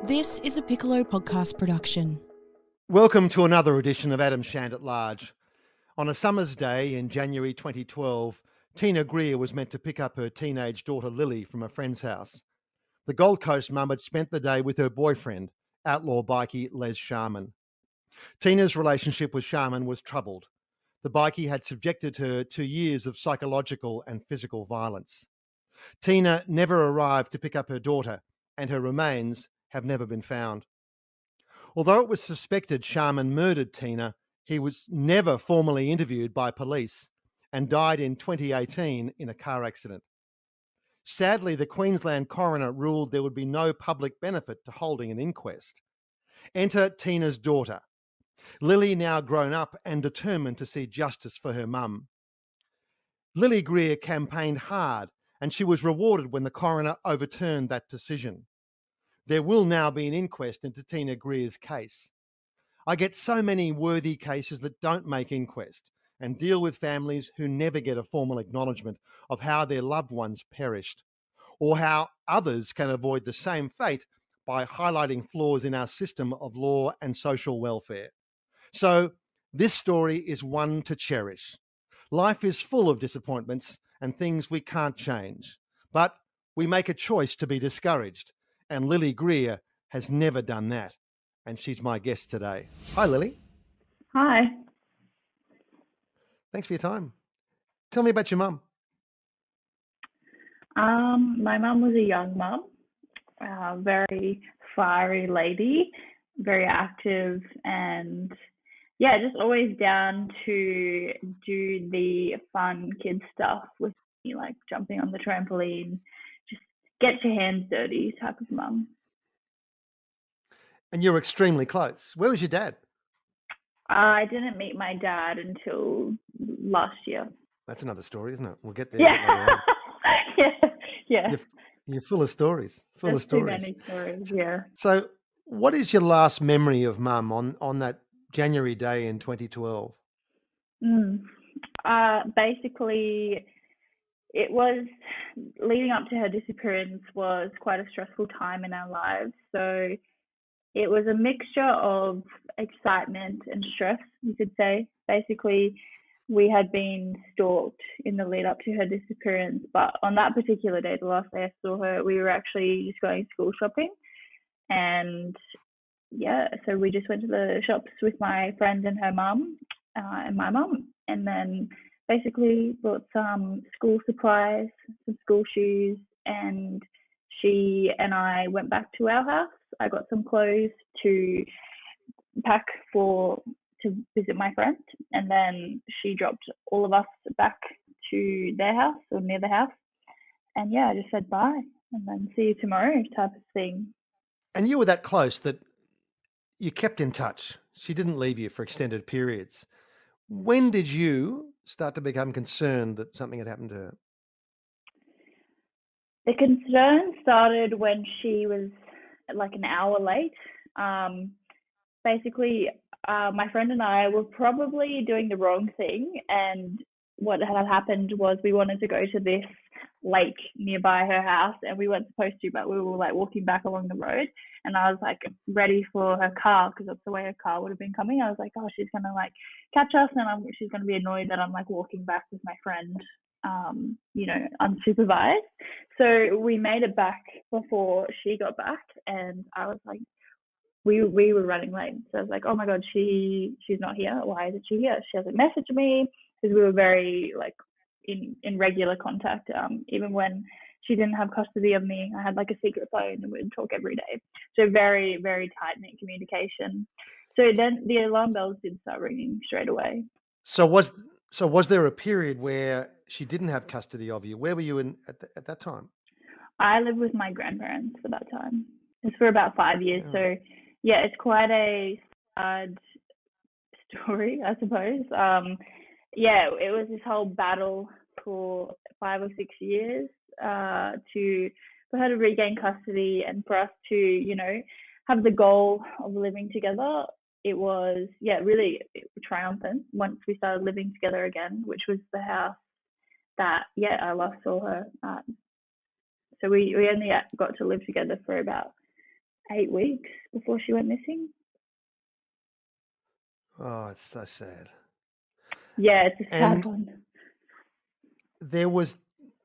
This is a Piccolo podcast production. Welcome to another edition of Adam Shand at Large. On a summer's day in January 2012, Tina Greer was meant to pick up her teenage daughter Lily from a friend's house. The Gold Coast mum had spent the day with her boyfriend, outlaw bikie Les Sharman. Tina's relationship with Sharman was troubled. The bikie had subjected her to years of psychological and physical violence. Tina never arrived to pick up her daughter, and her remains have never been found. Although it was suspected Sharman murdered Tina, he was never formally interviewed by police and died in 2018 in a car accident. Sadly, the Queensland coroner ruled there would be no public benefit to holding an inquest. Enter Tina's daughter, Lily, now grown up and determined to see justice for her mum. Lily Greer campaigned hard, and she was rewarded when the coroner overturned that decision. There will now be an inquest into Tina Greer's case. I get so many worthy cases that don't make inquest and deal with families who never get a formal acknowledgement of how their loved ones perished, or how others can avoid the same fate by highlighting flaws in our system of law and social welfare. So this story is one to cherish. Life is full of disappointments and things we can't change, but we make a choice to be discouraged, and Lily Greer has never done that, and she's my guest today. Hi, Lily. Hi. Thanks for your time. Tell me about your mum. My mum was a young mum, very fiery lady, very active, and just always down to do the fun kid stuff with me, like jumping on the trampoline, just get your hands dirty type of mum. And you're extremely close. Where was your dad? I didn't meet my dad until last year. That's another story, isn't it? We'll get there. Yeah. Yeah. You're full of stories. There's too many stories, yeah. So what is your last memory of mum on that January day in 2012? Basically, it was leading up to her disappearance was quite a stressful time in our lives. So it was a mixture of excitement and stress, you could say. Basically, we had been stalked in the lead up to her disappearance, but on that particular day, the last day I saw her, we were actually just going school shopping. And so we just went to the shops with my friend and her mum and my mum, and then basically bought some school supplies, some school shoes, and she and I went back to our house. I got some clothes to pack to visit my friend, and then she dropped all of us back to their house or near the house, and I just said bye and then see you tomorrow type of thing. And you were that close that you kept in touch. She didn't leave you for extended periods. When did you start to become concerned that something had happened to her? The concern started when she was like an hour late. Basically, my friend and I were probably doing the wrong thing, and what had happened was we wanted to go to this lake nearby her house, and we weren't supposed to, but we were like walking back along the road, and I was like ready for her car because that's the way her car would have been coming. I was like, oh, she's gonna like catch us, and she's gonna be annoyed that I'm like walking back with my friend, unsupervised. So we made it back before she got back, and I was like, we were running late. So I was like, oh my God, she's not here. Why isn't she here? She hasn't messaged me, because we were very like in regular contact. Even when she didn't have custody of me, I had like a secret phone and we'd talk every day. So very, very tight-knit communication. So then the alarm bells did start ringing straight away. So was there a period where she didn't have custody of you? Where were you at that time? I lived with my grandparents for that time. It's for about 5 years. Yeah. So it's quite a sad story, I suppose. It was this whole battle for 5 or 6 years for her to regain custody and for us to, have the goal of living together. It was, really triumphant once we started living together again, which was the house that, I last saw her at. So we only got to live together for about 8 weeks before she went missing. Oh, it's so sad. Yeah, it's a sad And one. there was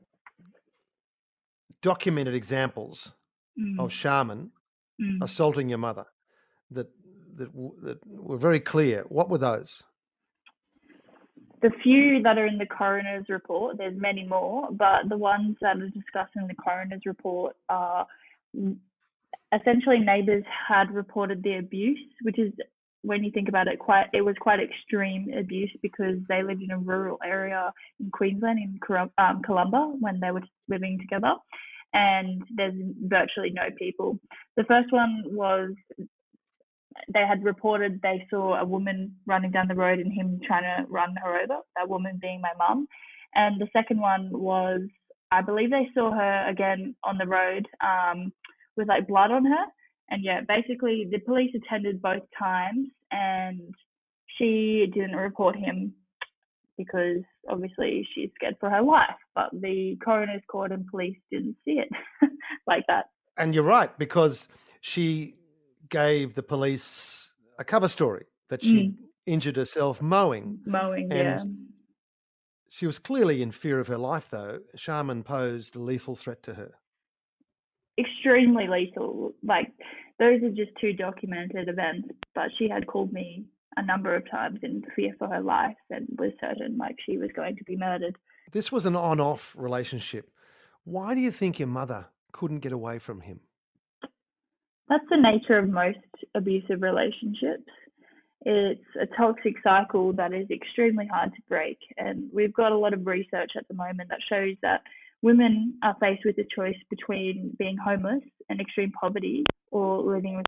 documented examples of Mm, Sharman mm. assaulting your mother that were very clear. What were those? The few that are in the coroner's report, there's many more, but the ones that are discussed in the coroner's report are essentially neighbours had reported the abuse, which is, when you think about it, it was quite extreme abuse because they lived in a rural area in Queensland, in Columba, when they were living together, and there's virtually no people. The first one was they had reported they saw a woman running down the road and him trying to run her over, that woman being my mum. And the second one was, I believe they saw her again on the road with like blood on her. And yeah, basically the police attended both times and she didn't report him because obviously she's scared for her life. But the coroner's court and police didn't see it like that. And you're right, because she gave the police a cover story that she injured herself mowing. Mowing, and yeah. She was clearly in fear of her life, though. Sharman posed a lethal threat to her. Extremely lethal. Like, those are just two documented events, but she had called me a number of times in fear for her life and was certain like she was going to be murdered. This was an on-off relationship. Why do you think your mother couldn't get away from him? That's the nature of most abusive relationships. It's a toxic cycle that is extremely hard to break. And we've got a lot of research at the moment that shows that women are faced with a choice between being homeless and extreme poverty or living with.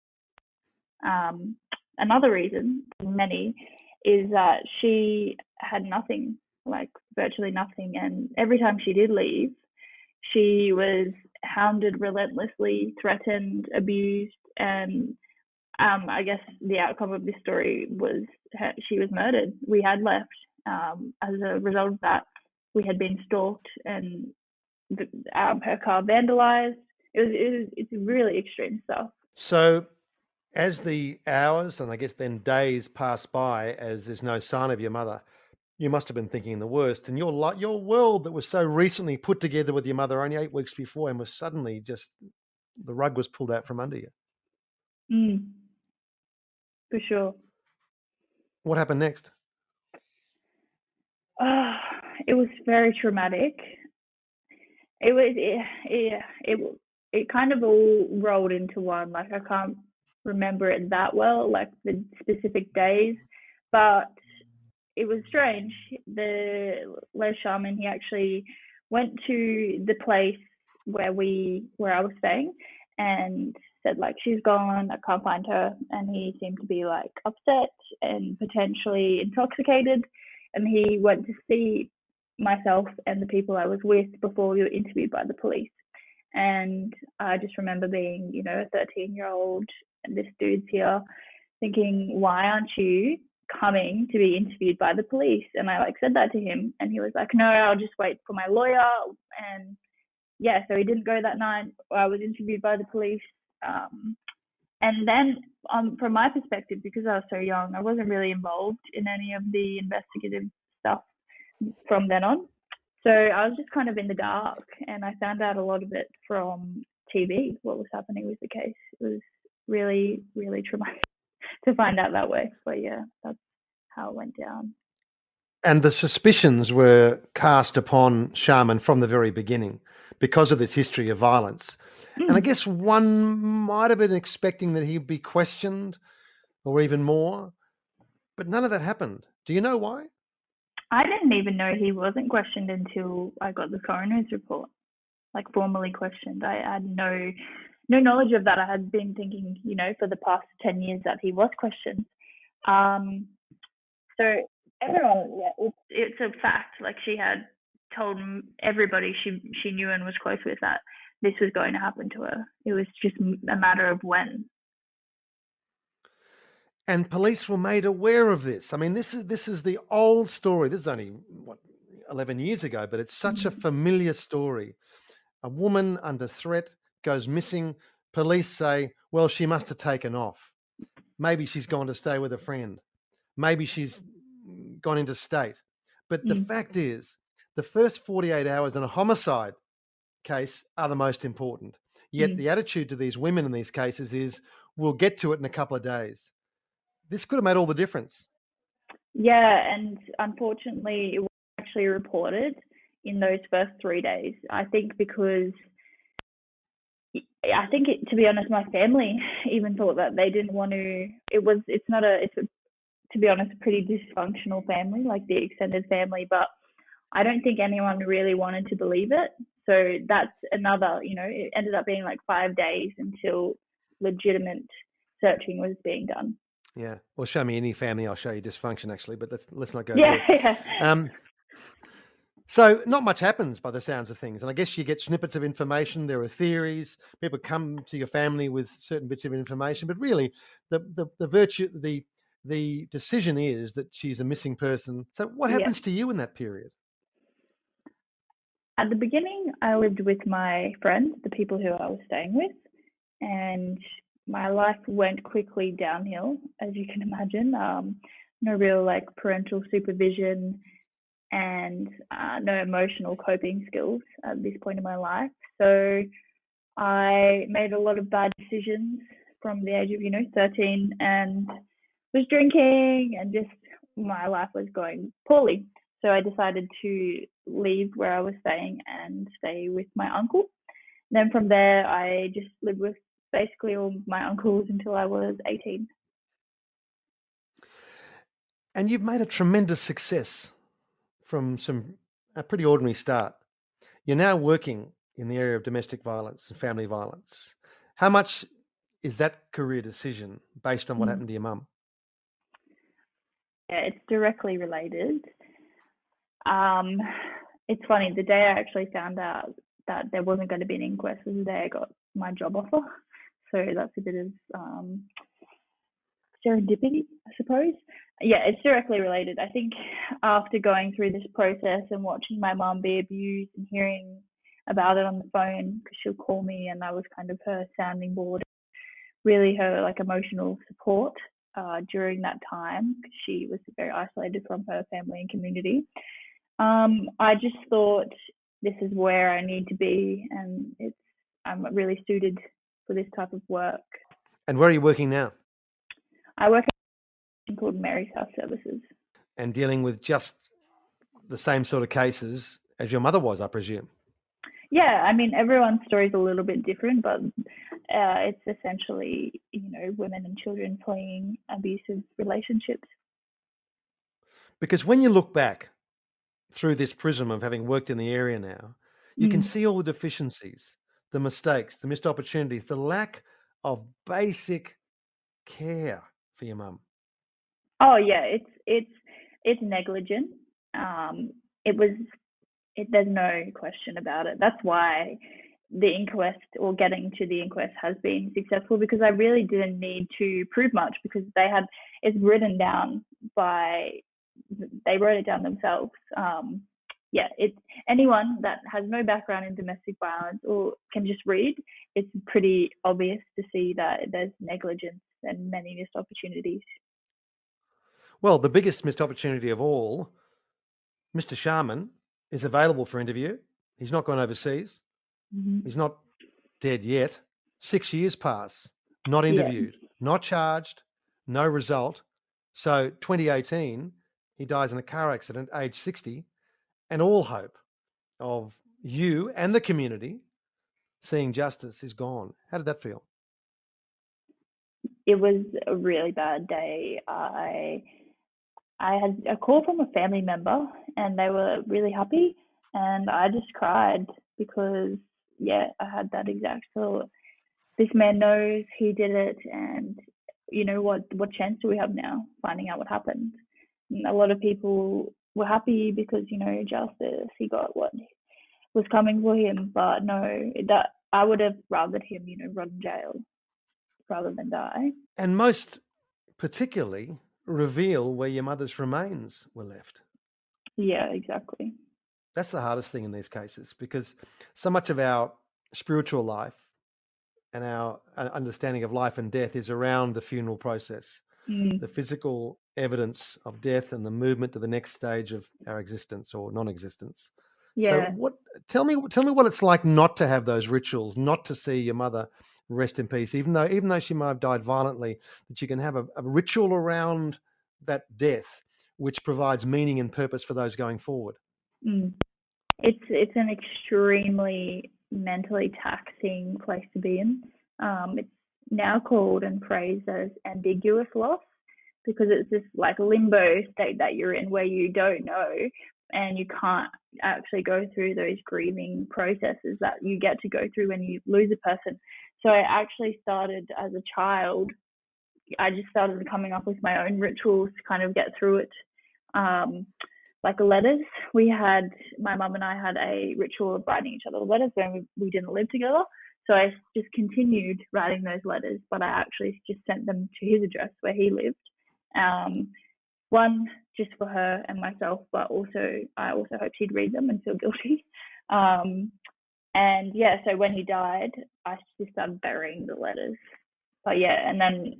Another reason, many, is that she had nothing, like virtually nothing. And every time she did leave, she was hounded relentlessly, threatened, abused, and I guess the outcome of this story was she was murdered. We had left. As a result of that, we had been stalked and her car vandalized. It's really extreme stuff. So as the hours and I guess then days pass by, as there's no sign of your mother, you must have been thinking the worst. And your world that was so recently put together with your mother only 8 weeks before and was suddenly just, the rug was pulled out from under you. For sure. What happened next? It was very traumatic. It kind of all rolled into one. Like, I can't remember it that well, like the specific days, but it was strange. The Les Sharman, he actually went to the place where I was staying and said like, she's gone, I can't find her. And he seemed to be like upset and potentially intoxicated. And he went to see myself and the people I was with before we were interviewed by the police. And I just remember being, a 13-year-old, and this dude's here, thinking, why aren't you coming to be interviewed by the police? And I said that to him, and he was like, no, I'll just wait for my lawyer. And yeah, so he didn't go that night. I was interviewed by the police. And then from my perspective, because I was so young, I wasn't really involved in any of the investigative stuff from then on. So I was just kind of in the dark, and I found out a lot of it from TV, what was happening with the case. It was really, really traumatic to find out that way. But yeah, that's how it went down. And the suspicions were cast upon Sharman from the very beginning because of this history of violence. And I guess one might have been expecting that he'd be questioned or even more, but none of that happened. Do you know why? I didn't even know he wasn't questioned until I got the coroner's report, formally questioned. I had no knowledge of that. I had been thinking, for the past 10 years that he was questioned. So everyone, yeah, it's a fact. She had told everybody she knew and was close with that this was going to happen to her. It was just a matter of when. And police were made aware of this. I mean, this is the old story. This is only 11 years ago, but it's such a familiar story. A woman under threat goes missing. Police say, well, she must have taken off. Maybe she's gone to stay with a friend. Maybe she's gone interstate. But the fact is, the first 48 hours in a homicide case are the most important. Yet the attitude to these women in these cases is, we'll get to it in a couple of days. This could have made all the difference. Yeah, and unfortunately, it was actually reported in those first 3 days. I think because to be honest, my family even thought that they didn't want to. To be honest, a pretty dysfunctional family, like the extended family, but I don't think anyone really wanted to believe it. So that's another, it ended up being like 5 days until legitimate searching was being done. Yeah. Well, show me any family, I'll show you dysfunction actually, but let's not go there. Yeah. So not much happens by the sounds of things. And I guess you get snippets of information. There are theories. People come to your family with certain bits of information, but really the decision is that she's a missing person. So what happens to you in that period? At the beginning, I lived with my friends, the people who I was staying with, and my life went quickly downhill, as you can imagine. No real parental supervision and no emotional coping skills at this point in my life. So I made a lot of bad decisions from the age of 13 and was drinking, and just my life was going poorly. So I decided to leave where I was staying and stay with my uncle. Then from there, I just lived with basically all my uncles until I was 18. And you've made a tremendous success from a pretty ordinary start. You're now working in the area of domestic violence and family violence. How much is that career decision based on what happened to your mum? Yeah, it's directly related. It's funny, the day I actually found out that there wasn't going to be an inquest was the day I got my job offer. So that's a bit of serendipity, I suppose. Yeah, it's directly related. I think after going through this process and watching my mum be abused and hearing about it on the phone, because she'll call me and I was kind of her sounding board, really her emotional support during that time, because she was very isolated from her family and community. I just thought, this is where I need to be, and I'm really suited for this type of work. And where are you working now? I work at a called Mary's House Services. And dealing with just the same sort of cases as your mother was, I presume. Yeah, I mean, everyone's story is a little bit different, but it's essentially, women and children fleeing abusive relationships. Because when you look back through this prism of having worked in the area now, you can see all the deficiencies, the mistakes, the missed opportunities, the lack of basic care for your mum. Oh yeah, it's negligent. There's no question about it. That's why the inquest, or getting to the inquest, has been successful, because I really didn't need to prove much, because it's written down they wrote it down themselves. It's anyone that has no background in domestic violence or can just read, it's pretty obvious to see that there's negligence and many missed opportunities. Well, the biggest missed opportunity of all, Mr. Sharman is available for interview. He's not gone overseas. Mm-hmm. He's not dead yet. 6 years pass, not interviewed, not charged, no result. So 2018, he dies in a car accident, age 60, and all hope of you and the community seeing justice is gone. How did that feel? It was a really bad day. I had a call from a family member and they were really happy, and I just cried because, I had that exact thought. This man knows he did it, and what chance do we have now finding out what happened? And a lot of people were happy because, justice, he got what was coming for him, but no, that I would have rathered him, rot in jail rather than die. And most particularly reveal where your mother's remains were left. Yeah, exactly. That's the hardest thing in these cases, because so much of our spiritual life and our understanding of life and death is around the funeral process, the physical evidence of death and the movement to the next stage of our existence or non-existence. So Yeah. tell me what it's like not to have those rituals, not to see your mother rest in peace, even though she might have died violently, that you can have a ritual around that death, which provides meaning and purpose for those going forward. Mm. It's an extremely mentally taxing place to be in. It's now called and phrased as ambiguous loss because it's this like limbo state that you're in where you don't know and you can't actually go through those grieving processes that you get to go through when you lose a person. So I actually started as a child. I just started coming up with my own rituals to kind of get through it. Like letters. My mum and I had a ritual of writing each other letters when we didn't live together. So I just continued writing those letters, but I actually just sent them to his address where he lived. One just for her and myself, but I also hoped he'd read them and feel guilty. And yeah, so when he died, I just started burying the letters. But yeah, and then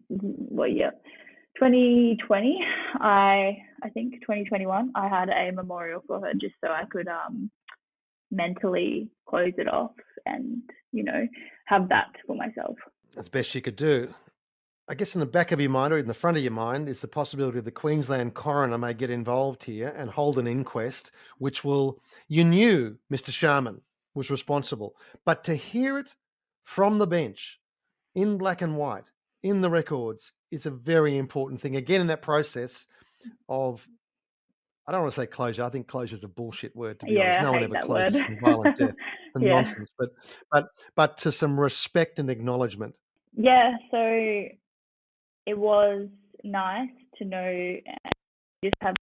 2020, I think 2021, I had a memorial for her just so I could mentally close it off and, have that for myself. As best you could do. I guess in the back of your mind or in the front of your mind is the possibility the Queensland coroner may get involved here and hold an inquest, you knew Mr. Sharman was responsible, but to hear it from the bench in black and white, in the records, is a very important thing. Again, in that process of, I don't want to say closure. I think closure is a bullshit word, to be honest. No one ever closes from violent death and nonsense, but to some respect and acknowledgement. Yeah, so it was nice to know and just have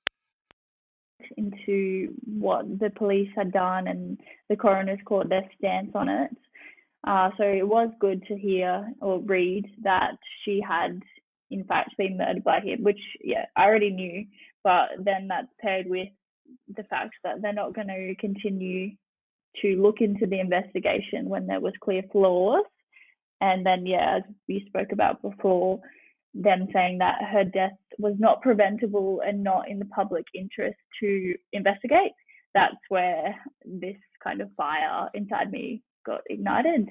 into what the police had done and the coroner's court, their stance on it. So it was good to hear or read that she had, in fact, been murdered by him, which, I already knew. But then that's paired with the fact that they're not going to continue to look into the investigation when there was clear flaws. And then, as we spoke about before, them saying that her death was not preventable and not in the public interest to investigate. That's where this kind of fire inside me got ignited.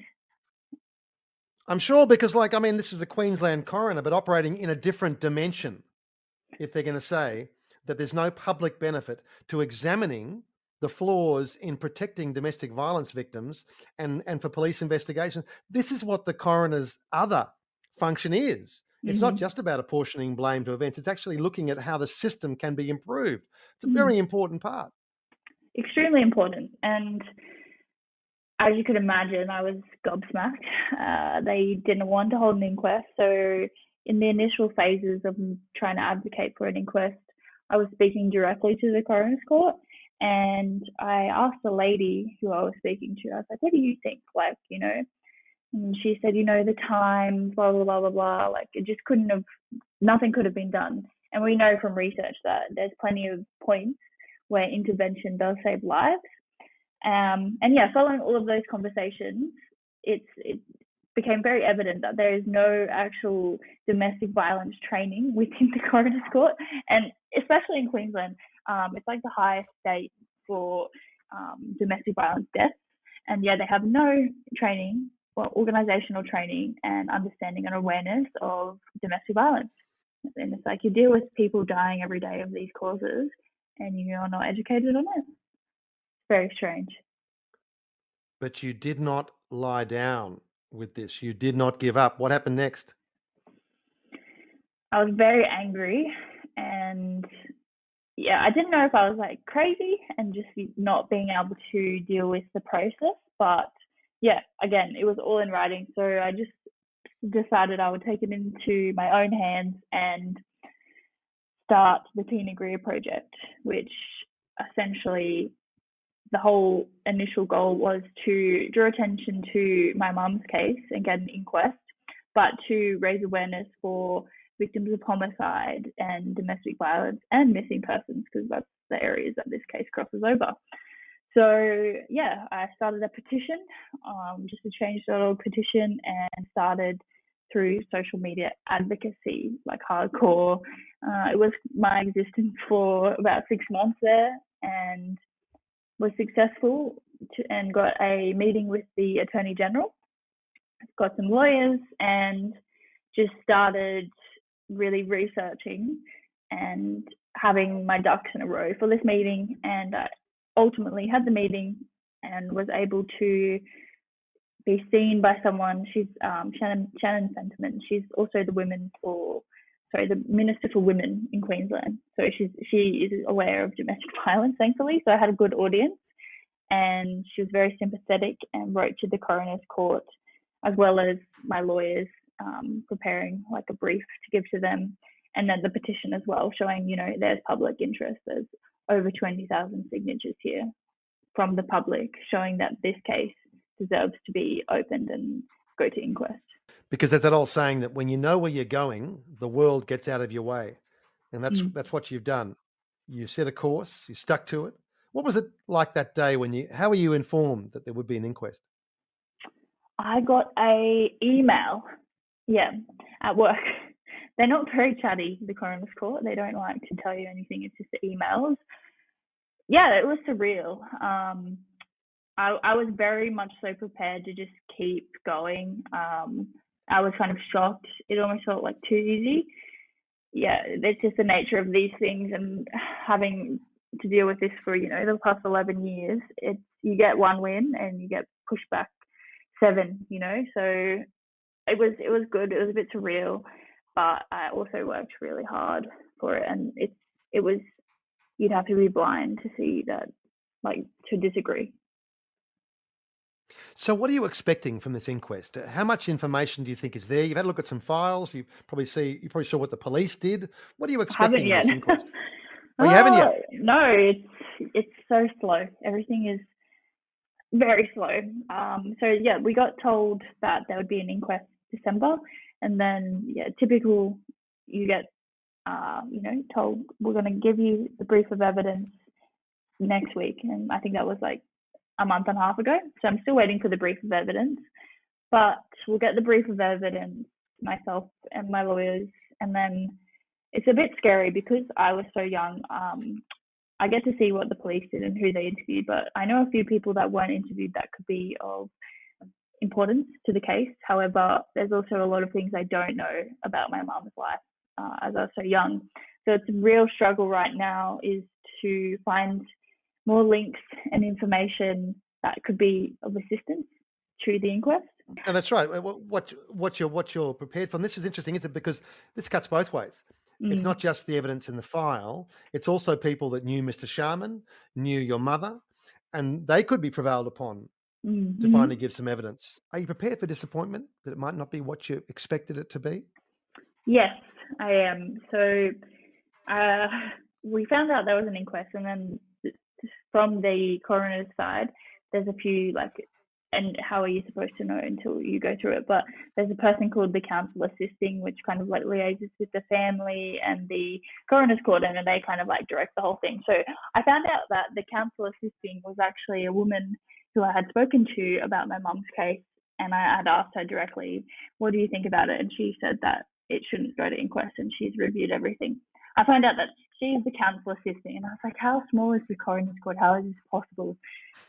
I'm sure because, this is the Queensland coroner, but operating in a different dimension. If they're going to say that there's no public benefit to examining the flaws in protecting domestic violence victims and for police investigations, this is what the coroner's other function is. It's not just about apportioning blame to events. It's actually looking at how the system can be improved. It's a very important part. Extremely important. And as you could imagine, I was gobsmacked. They didn't want to hold an inquest. So in the initial phases of trying to advocate for an inquest, I was speaking directly to the coroner's court. And I asked the lady who I was speaking to, I was like, what do you think? And she said, the time, blah, blah, blah, blah, blah. It just nothing could have been done. And we know from research that there's plenty of points where intervention does save lives. Following all of those conversations, it became very evident that there is no actual domestic violence training within the coroner's court. And especially in Queensland, it's like the highest state for domestic violence deaths. And they have no training, organizational training and understanding and awareness of domestic violence. And it's like you deal with people dying every day of these causes and you're not educated on it. It's very strange. But you did not lie down with this. You did not give up. What happened next? I was very angry and I didn't know if I was crazy and just not being able to deal with the process, but again, it was all in writing. So I just decided I would take it into my own hands and start the Tina Greer project, which essentially the whole initial goal was to draw attention to my mum's case and get an inquest, but to raise awareness for victims of homicide and domestic violence and missing persons, because that's the areas that this case crosses over. So yeah, I started a petition, just a change.org petition, and started through social media advocacy, like hardcore. It was my existence for about 6 months there, and was successful and got a meeting with the Attorney General, got some lawyers, and just started really researching and having my ducks in a row for this meeting. And I ultimately had the meeting and was able to be seen by someone. She's Shannon Sentiment. She's also the Minister for Women in Queensland. So she is aware of domestic violence, thankfully. So I had a good audience, and she was very sympathetic and wrote to the coroner's court, as well as my lawyers, preparing like a brief to give to them, and then the petition as well, showing, there's public interest. There's over 20,000 signatures here from the public, showing that this case deserves to be opened and go to inquest. Because there's that old saying that when you know where you're going, the world gets out of your way. And that's what you've done. You set a course, you stuck to it. What was it like that day how were you informed that there would be an inquest? I got a email, at work. They're not very chatty, the coroner's court. They don't like to tell you anything. It's just the emails. Yeah, it was surreal. I was very much so prepared to just keep going. I was kind of shocked. It almost felt like too easy. Yeah, it's just the nature of these things, and having to deal with this for, the past 11 years, you get one win and you get pushed back 7, so it was good. It was a bit surreal, but I also worked really hard for it, and it was, you'd have to be blind to see that, like, to disagree. So what are you expecting from this inquest? How much information do you think is there? You've had a look at some files. You probably saw what the police did. What are you expecting in this inquest? Oh, you haven't yet? No, it's so slow. Everything is very slow. So yeah, we got told that there would be an inquest December, and then typical, you get told we're going to give you the brief of evidence next week, and I think that was like a month and a half ago. So I'm still waiting for the brief of evidence, but we'll get the brief of evidence, myself and my lawyers, and then it's a bit scary because I was so young. I get to see what the police did and who they interviewed, but I know a few people that weren't interviewed that could be of importance to the case. However, there's also a lot of things I don't know about my mum's life as I was so young. So it's a real struggle right now is to find more links and information that could be of assistance to the inquest. No, that's right. What you're prepared for. And this is interesting, isn't it? Because this cuts both ways. It's not just the evidence in the file. It's also people that knew Mr. Sharman, knew your mother, and they could be prevailed upon to finally give some evidence. Are you prepared for disappointment that it might not be what you expected it to be? Yes, I am. So we found out there was an inquest, and then from the coroner's side, there's a few and how are you supposed to know until you go through it? But there's a person called the counsel assisting, which kind of liaises with the family and the coroner's court, and they kind of direct the whole thing. So I found out that the counsel assisting was actually a woman who I had spoken to about my mum's case, and I had asked her directly, what do you think about it? And she said that it shouldn't go to inquest, and she's reviewed everything. I found out that she's the counsel assisting, and I was like, how small is the coroner's court? How is this possible?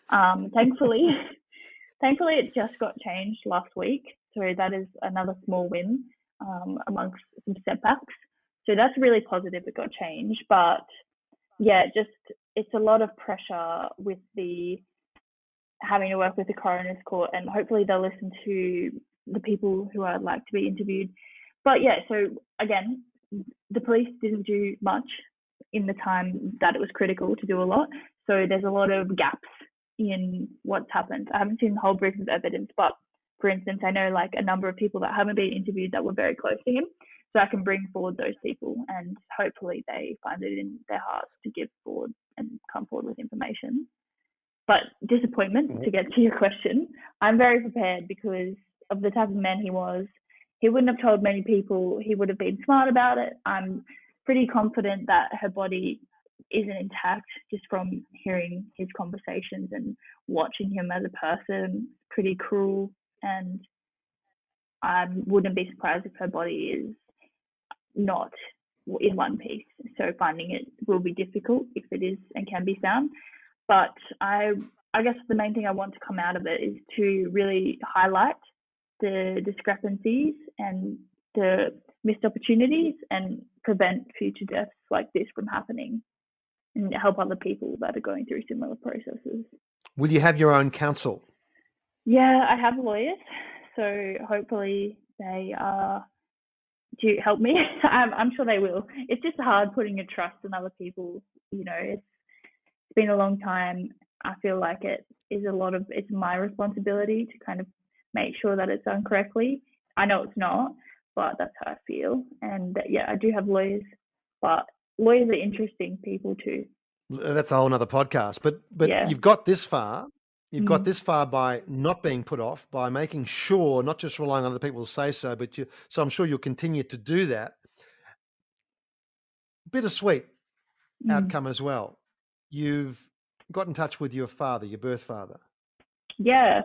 Thankfully, it just got changed last week. So that is another small win amongst some setbacks. So that's really positive it got changed. But yeah, it's a lot of pressure with having to work with the coroner's court, and hopefully they'll listen to the people who I'd like to be interviewed. But yeah, so again, the police didn't do much in the time that it was critical to do a lot. So there's a lot of gaps in what's happened. I haven't seen the whole brief of evidence, but for instance, I know a number of people that haven't been interviewed that were very close to him. So I can bring forward those people, and hopefully they find it in their hearts to give forward and come forward with information. But disappointment, to get to your question, I'm very prepared because of the type of man he was. He wouldn't have told many people. He would have been smart about it. I'm pretty confident that her body isn't intact just from hearing his conversations and watching him as a person. Pretty cruel, and I wouldn't be surprised if her body is not in one piece. So finding it will be difficult if it is and can be found. But I guess the main thing I want to come out of it is to really highlight the discrepancies and the missed opportunities and prevent future deaths like this from happening and help other people that are going through similar processes. Will you have your own counsel? Yeah, I have lawyers, so hopefully they to help me. I'm sure they will. It's just hard putting your trust in other people. You know, it's been a long time. I feel like it's my responsibility to kind of make sure that it's done correctly. I know it's not, but that's how I feel. And yeah, I do have lawyers, but lawyers are interesting people too. That's a whole nother podcast. But Yeah. you've got this far. You've got this far by not being put off, by making sure, not just relying on other people to say so, but so I'm sure you'll continue to do that. Bittersweet outcome as well. You've got in touch with your father, your birth father. Yeah.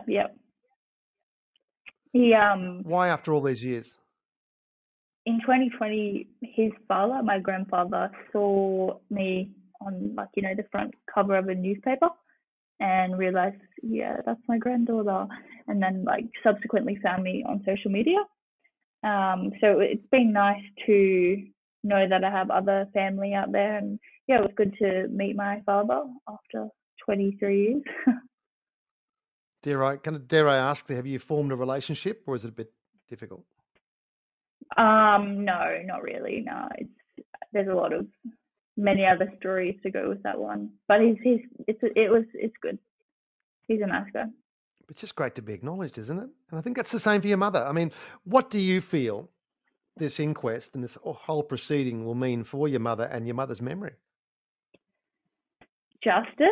He Why after all these years? in 2020, his father, my grandfather, saw me on the front cover of a newspaper and realized, yeah, that's my granddaughter, and then subsequently found me on social media. So it's been nice to know that I have other family out there, and yeah, it was good to meet my father after 23 years. Dare I ask, have you formed a relationship, or is it a bit difficult? No, not really. No, there's a lot of many other stories to go with that one, but it's good. He's a nice guy. It's just great to be acknowledged, isn't it? And I think that's the same for your mother. I mean, what do you feel this inquest and this whole proceeding will mean for your mother and your mother's memory? Justice,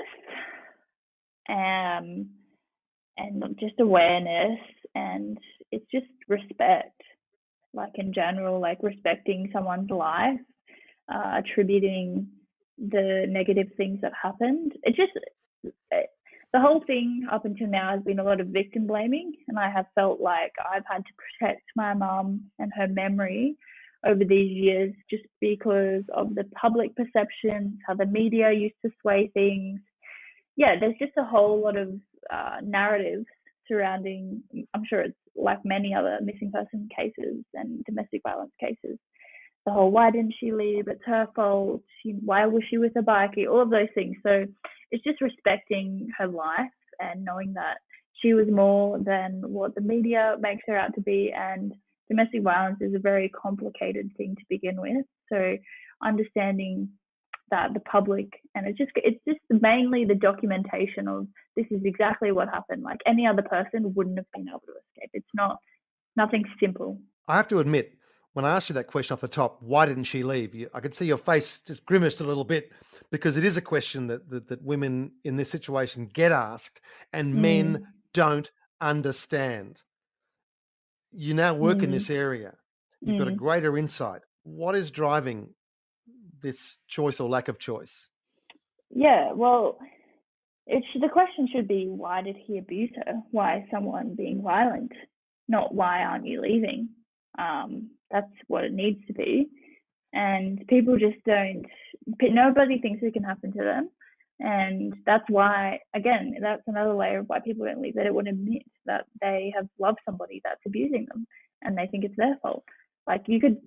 and just awareness, and it's just respect, in general, respecting someone's life, attributing the negative things that happened. The whole thing up until now has been a lot of victim blaming, and I have felt like I've had to protect my mum and her memory over these years just because of the public perception, how the media used to sway things. Yeah, there's just a whole lot of narratives surrounding, I'm sure it's like many other missing person cases and domestic violence cases. The whole, why didn't she leave? It's her fault. Why was she with a bikie? All of those things. So it's just respecting her life and knowing that she was more than what the media makes her out to be. And domestic violence is a very complicated thing to begin with. So understanding that the public, and it's just mainly the documentation of this is exactly what happened. Like any other person wouldn't have been able to escape. It's nothing simple. I have to admit, when I asked you that question off the top, why didn't she leave? I could see your face just grimaced a little bit, because it is a question that women in this situation get asked and men don't understand. You now work in this area. You've got a greater insight. What is driving this choice or lack of choice? Yeah, well, the question should be, why did he abuse her? Why is someone being violent? Not why aren't you leaving? That's what it needs to be. And people just nobody thinks it can happen to them. And that's why, again, that's another layer of why people don't leave. They don't want to admit that they have loved somebody that's abusing them and they think it's their fault. Like you could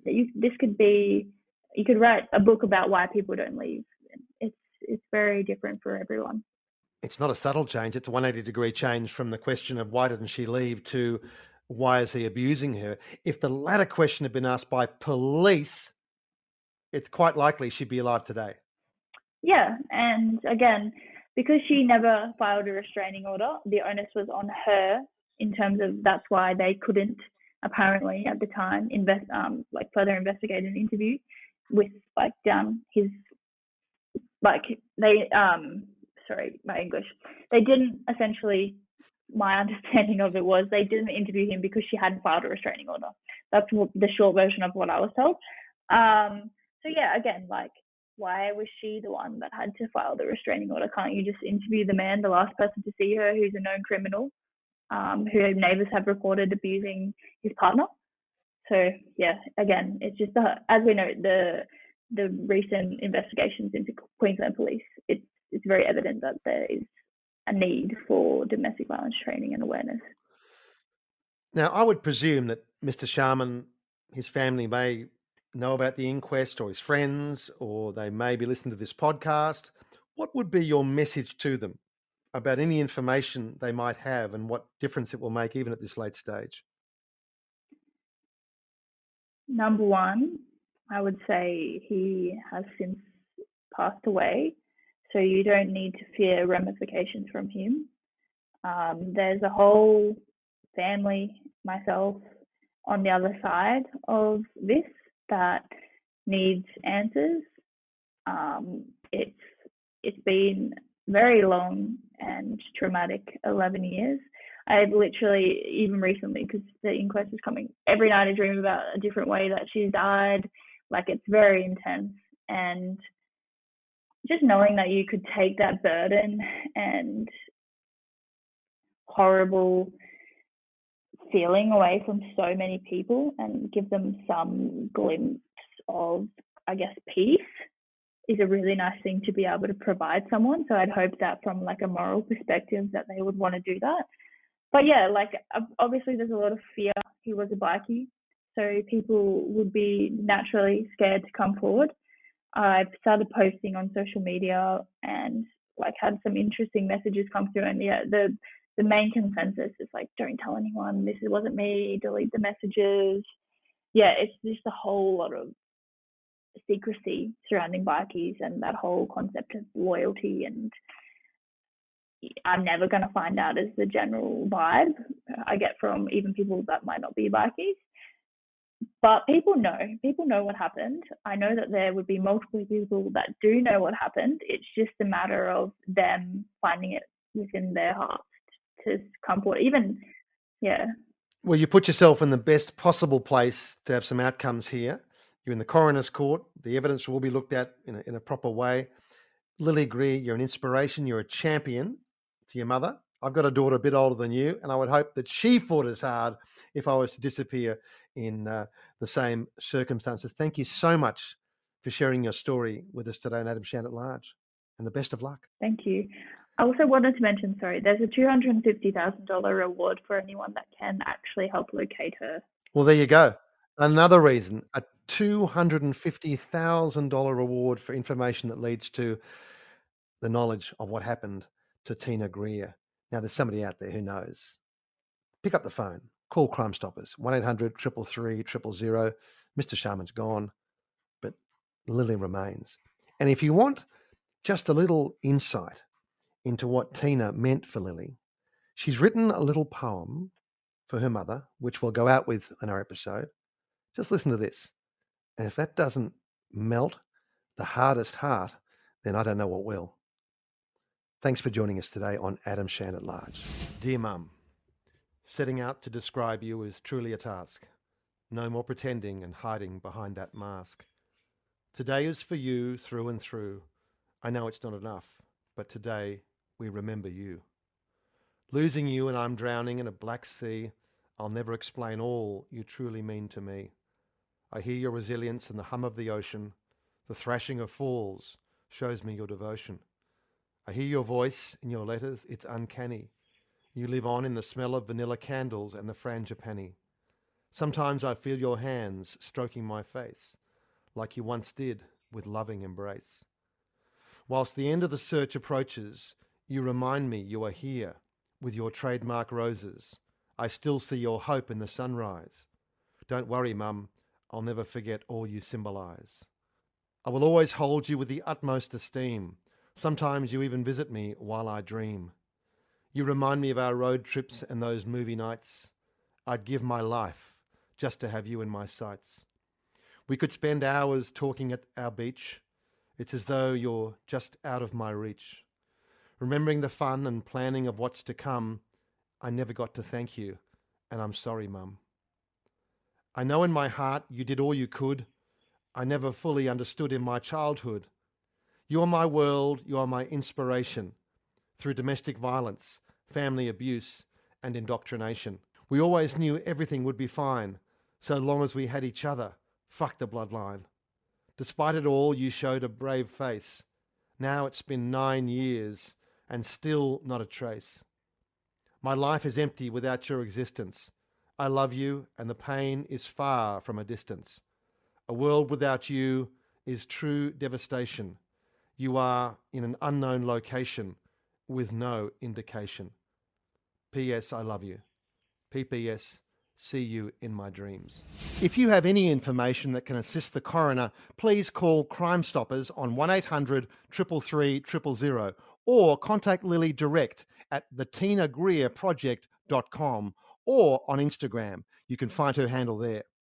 write a book about why people don't leave. It's very different for everyone. It's not a subtle change. It's a 180-degree change from the question of why didn't she leave to why is he abusing her? If the latter question had been asked by police, it's quite likely she'd be alive today. Yeah, and again, because she never filed a restraining order, the onus was on her in terms of that's why they couldn't apparently at the time further investigate an interview with down his sorry, my English. They didn't essentially. My understanding of it was they didn't interview him because she hadn't filed a restraining order. That's the short version of what I was told. So yeah, again, why was she the one that had to file the restraining order? Can't you just interview the man, the last person to see her, who's a known criminal, who neighbours have reported abusing his partner? So yeah, again, it's just as we know, the recent investigations into Queensland Police, it's very evident that there is a need for domestic violence training and awareness. Now, I would presume that Mr. Sharman, his family may know about the inquest, or his friends, or they may be listening to this podcast. What would be your message to them about any information they might have and what difference it will make even at this late stage? Number one, I would say he has since passed away, so you don't need to fear ramifications from him. There's a whole family, myself, on the other side of this that needs answers. It's been very long and traumatic 11 years. I've literally, even recently, because the inquest is coming, every night I dream about a different way that she's died. Like, it's very intense. And just knowing that you could take that burden and horrible feeling away from so many people and give them some glimpse of, I guess, peace is a really nice thing to be able to provide someone. So I'd hope that from like a moral perspective that they would want to do that. But yeah, like obviously there's a lot of fear. He was a bikie, so people would be naturally scared to come forward. I've started posting on social media and like had some interesting messages come through, and yeah, the main consensus is like, don't tell anyone, this wasn't me, delete the messages. Yeah, it's just a whole lot of secrecy surrounding bikies and that whole concept of loyalty, and I'm never going to find out is the general vibe I get from even people that might not be bikies. But people know what happened. I know that there would be multiple people that do know what happened. It's just a matter of them finding it within their hearts to come forward. Even, yeah. Well, you put yourself in the best possible place to have some outcomes here. You're in the coroner's court. The evidence will be looked at in a proper way. Lily Greer, you're an inspiration. You're a champion to your mother. I've got a daughter a bit older than you, and I would hope that she fought as hard if I was to disappear in the same circumstances. Thank you so much for sharing your story with us today on Adam Shand at Large, and the best of luck. Thank you. I also wanted to mention, there's a $250,000 reward for anyone that can actually help locate her. Well, there you go. Another reason, a $250,000 reward for information that leads to the knowledge of what happened to Tina Greer. Now, there's somebody out there who knows. Pick up the phone. Call Crime Stoppers, 1-800-333-000. Mr. Sharman's gone, but Lily remains. And if you want just a little insight into what Tina meant for Lily, she's written a little poem for her mother, which we'll go out with in our episode. Just listen to this. And if that doesn't melt the hardest heart, then I don't know what will. Thanks for joining us today on Adam Shand at Large. Dear Mum, setting out to describe you is truly a task. No more pretending and hiding behind that mask. Today is for you through and through. I know it's not enough, but today we remember you. Losing you and I'm drowning in a black sea. I'll never explain all you truly mean to me. I hear your resilience in the hum of the ocean. The thrashing of falls shows me your devotion. I hear your voice in your letters, it's uncanny. You live on in the smell of vanilla candles and the frangipani. Sometimes I feel your hands stroking my face, like you once did with loving embrace. Whilst the end of the search approaches, you remind me you are here with your trademark roses. I still see your hope in the sunrise. Don't worry, Mum, I'll never forget all you symbolize. I will always hold you with the utmost esteem. Sometimes you even visit me while I dream. You remind me of our road trips and those movie nights. I'd give my life just to have you in my sights. We could spend hours talking at our beach. It's as though you're just out of my reach. Remembering the fun and planning of what's to come, I never got to thank you, and I'm sorry, Mum. I know in my heart you did all you could. I never fully understood in my childhood You are my world, you are my inspiration. Through domestic violence, family abuse, and indoctrination. We always knew everything would be fine, so long as we had each other. Fuck the bloodline. Despite it all, you showed a brave face. Now it's been 9 years, and still not a trace. My life is empty without your existence. I love you, and the pain is far from a distance. A world without you is true devastation. You are in an unknown location with no indication. P.S. I love you. P.P.S. See you in my dreams. If you have any information that can assist the coroner, please call Crime Stoppers on 1800 333 000 or contact Lily direct at thetinagreerproject.com or on Instagram. You can find her handle there.